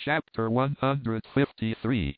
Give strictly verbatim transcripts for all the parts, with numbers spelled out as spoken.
Chapter one hundred fifty-three.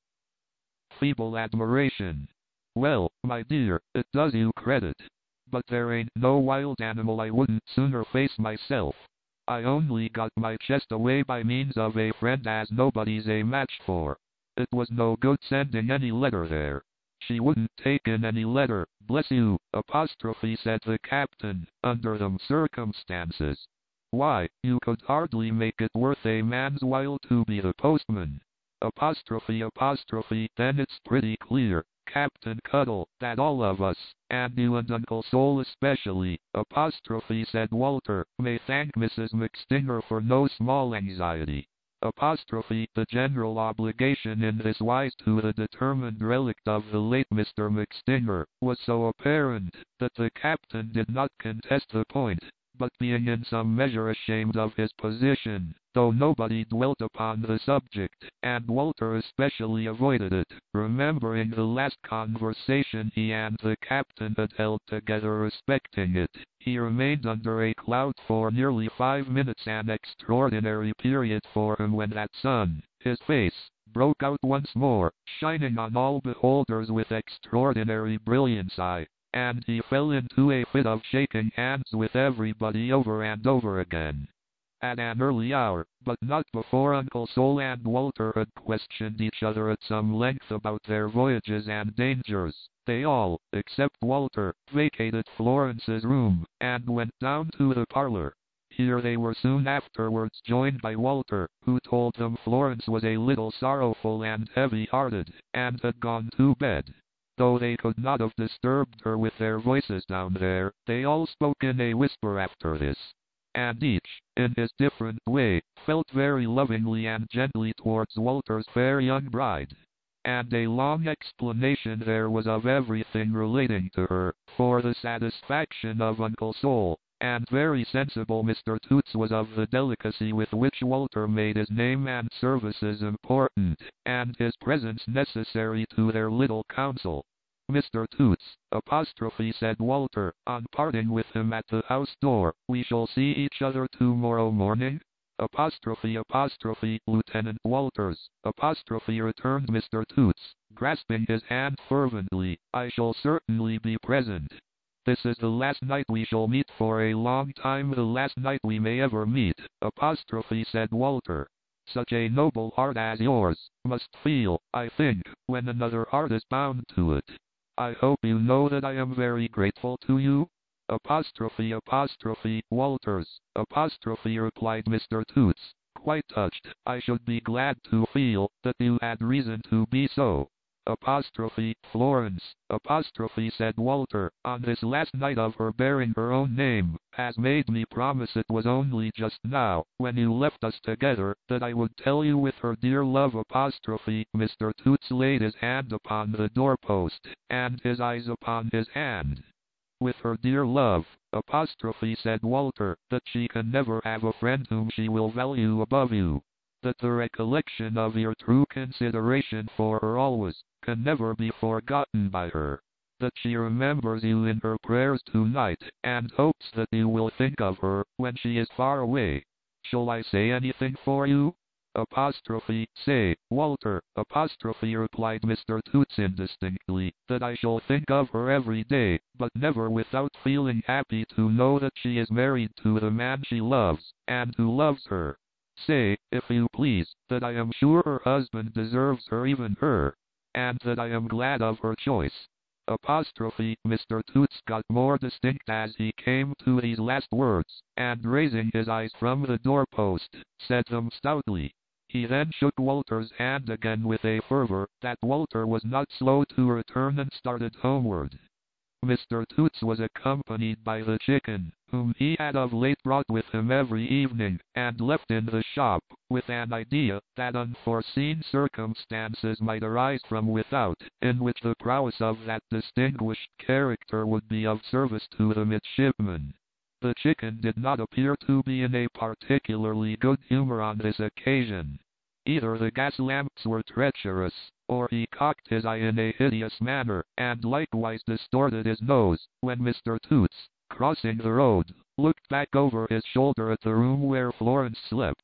Feeble admiration. Well, my dear, it does you credit. But there ain't no wild animal I wouldn't sooner face myself. I only got my chest away by means of a friend as nobody's a match for. It was no good sending any letter there. She wouldn't take in any letter, bless you, apostrophe said the captain, under them circumstances. Why, you could hardly make it worth a man's while to be the postman. Apostrophe apostrophe, then it's pretty clear, Captain Cuddle, that all of us, and you and Uncle Sol especially, apostrophe said Walter, may thank Missus McStinger for no small anxiety. Apostrophe, the general obligation in this wise to the determined relict of the late Mister McStinger, was so apparent, that the captain did not contest the point, but being in some measure ashamed of his position, though nobody dwelt upon the subject, and Walter especially avoided it, remembering the last conversation he and the captain had held together respecting it, he remained under a cloud for nearly five minutes, an extraordinary period for him, when that sun, his face, broke out once more, shining on all beholders with extraordinary brilliancy, and he fell into a fit of shaking hands with everybody over and over again. At an early hour, but not before Uncle Sol and Walter had questioned each other at some length about their voyages and dangers, they all, except Walter, vacated Florence's room, and went down to the parlor. Here they were soon afterwards joined by Walter, who told them Florence was a little sorrowful and heavy-hearted, and had gone to bed. Though they could not have disturbed her with their voices down there, they all spoke in a whisper after this, and each, in his different way, felt very lovingly and gently towards Walter's fair young bride. And a long explanation there was of everything relating to her, for the satisfaction of Uncle Sol, and very sensible Mister Toots was of the delicacy with which Walter made his name and services important, and his presence necessary to their little council. Mister Toots, apostrophe said Walter, on parting with him at the house door, we shall see each other tomorrow morning? Apostrophe apostrophe, Lieutenant Walters, apostrophe returned Mister Toots, grasping his hand fervently, I shall certainly be present. This is the last night we shall meet for a long time, the last night we may ever meet, apostrophe said Walter. Such a noble heart as yours must feel, I think, when another heart is bound to it. I hope you know that I am very grateful to you? Apostrophe apostrophe, Walters, apostrophe replied Mister Toots, quite touched. I should be glad to feel that you had reason to be so. Apostrophe, Florence, apostrophe said Walter, on this last night of her bearing her own name, has made me promise it was only just now, when you left us together, that I would tell you with her dear love apostrophe. Mister Toots laid his hand upon the doorpost, and his eyes upon his hand. With her dear love, apostrophe said Walter, that she can never have a friend whom she will value above you. That the recollection of your true consideration for her always can never be forgotten by her. That she remembers you in her prayers tonight, and hopes that you will think of her when she is far away. Shall I say anything for you? Apostrophe, say, Walter, apostrophe replied Mister Toots indistinctly, that I shall think of her every day, but never without feeling happy to know that she is married to the man she loves, and who loves her. Say, if you please, that I am sure her husband deserves her, even her, and that I am glad of her choice. Apostrophe, Mister Toots got more distinct as he came to these last words, and raising his eyes from the doorpost, said them stoutly. He then shook Walter's hand again with a fervor that Walter was not slow to return, and started homeward. Mister Toots was accompanied by the chicken, whom he had of late brought with him every evening, and left in the shop, with an idea that unforeseen circumstances might arise from without, in which the prowess of that distinguished character would be of service to the midshipmen. The chicken did not appear to be in a particularly good humor on this occasion. Either the gas lamps were treacherous, or he cocked his eye in a hideous manner, and likewise distorted his nose, when Mister Toots, crossing the road, looked back over his shoulder at the room where Florence slept.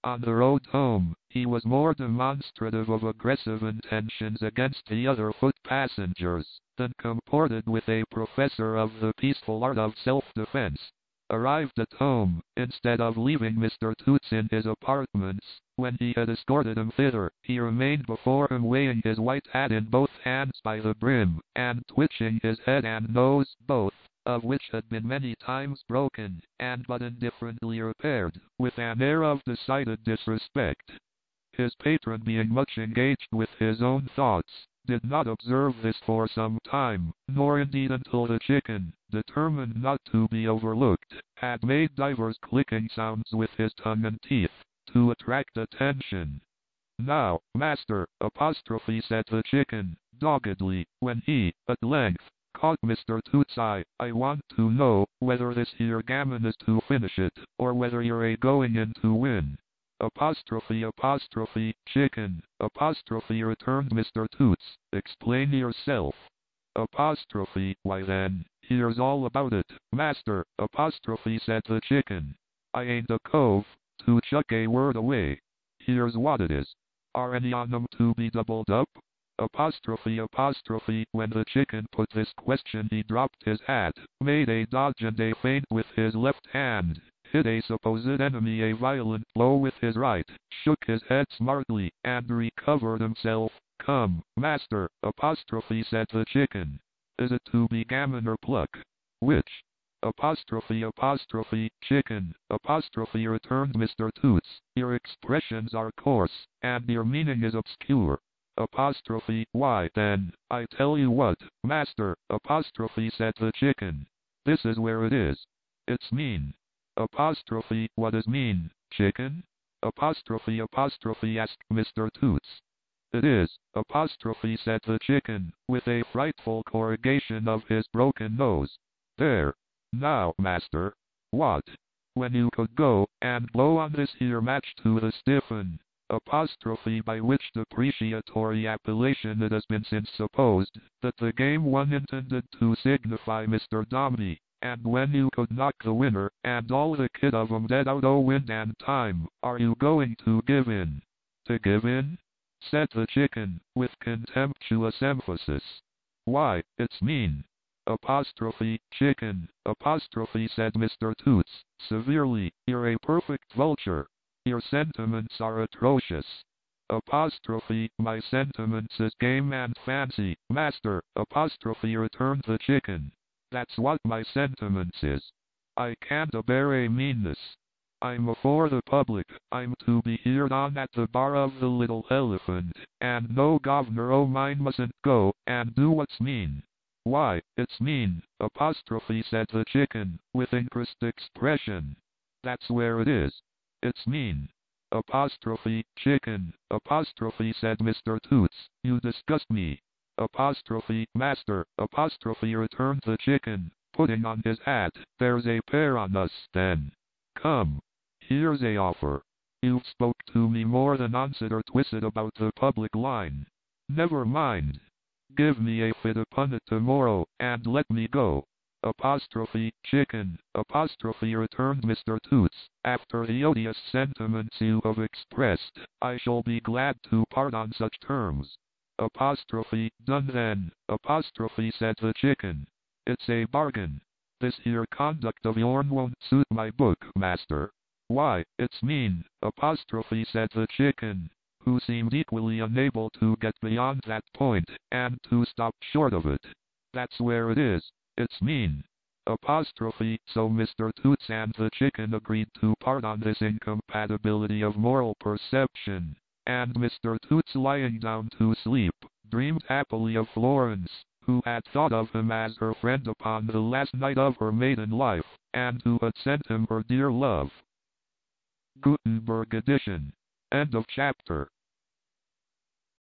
On the road home, he was more demonstrative of aggressive intentions against the other foot passengers than comported with a professor of the peaceful art of self-defense. Arrived at home, instead of leaving Mister Toots in his apartments, when he had escorted him thither, he remained before him weighing his white hat in both hands by the brim, and twitching his head and nose, both of which had been many times broken, and but indifferently repaired, with an air of decided disrespect. His patron, being much engaged with his own thoughts, did not observe this for some time, nor indeed until the chicken, determined not to be overlooked, had made divers clicking sounds with his tongue and teeth, to attract attention. "Now, master," apostrophe said the chicken, doggedly, when he, at length, caught Mister Toots' eye, "I want to know whether this here gammon is to finish it, or whether you're a going in to win." Apostrophe apostrophe chicken, apostrophe returned Mister Toots, "explain yourself." Apostrophe, "Why then, here's all about it, master," apostrophe said the chicken. "I ain't a cove, to chuck a word away. Here's what it is. Are any on 'em to be doubled up?" Apostrophe apostrophe when the chicken put this question he dropped his hat, made a dodge and a feint with his left hand, hit a supposed enemy a violent blow with his right, shook his head smartly, and recovered himself. "Come, master," apostrophe said the chicken. "Is it to be gammon or pluck? Which?" Apostrophe apostrophe chicken, apostrophe returned Mister Toots. "Your expressions are coarse, and your meaning is obscure." Apostrophe, "Why then, I tell you what, master," apostrophe said the chicken. "This is where it is. It's mean." Apostrophe, "What is mean, chicken?" Apostrophe apostrophe asked Mister Toots. "It is," apostrophe said the chicken, with a frightful corrugation of his broken nose. "There. Now, master. What? When you could go and blow on this here match to the stiff'un," apostrophe, by which depreciatory appellation it has been since supposed that the game one intended to signify Mister Dombey, "and when you could knock the winner, and all the kid of 'em dead out o' wind and time, are you going to give in?" "To give in?" said the chicken, with contemptuous emphasis. "Why, it's mean." Apostrophe chicken, apostrophe said Mister Toots, severely, "You're a perfect vulture. Your sentiments are atrocious." Apostrophe, "My sentiments is game and fancy, master," apostrophe returned the chicken. "That's what my sentiments is. I can't abear a meanness. I'm afore the public, I'm to be heerd on at the bar of the Little Elephant, and no governor o' mine mustn't go and do what's mean." "Why, it's mean," apostrophe said the chicken, with increased expression. "That's where it is. It's mean." Apostrophe chicken, apostrophe said Mister Toots, "You disgust me." Apostrophe master, apostrophe returned the chicken, putting on his hat. "There's a pair on us, then. Come. Here's a offer. You've spoke to me more than oncet or twisted about the public line. Never mind. Give me a fit upon it tomorrow, and let me go." Apostrophe chicken, apostrophe returned Mister Toots, "After the odious sentiments you have expressed, I shall be glad to part on such terms." Apostrophe, "Done then," apostrophe said the chicken. "It's a bargain. This here conduct of yourn won't suit my book, master." "Why, it's mean," apostrophe said the chicken, who seemed equally unable to get beyond that point, and to stop short of it. "That's where it is. It's mean." Apostrophe, so Mister Toots and the chicken agreed to part on this incompatibility of moral perception, and Mister Toots, lying down to sleep, dreamed happily of Florence, who had thought of him as her friend upon the last night of her maiden life, and who had sent him her dear love. Gutenberg edition. End of chapter.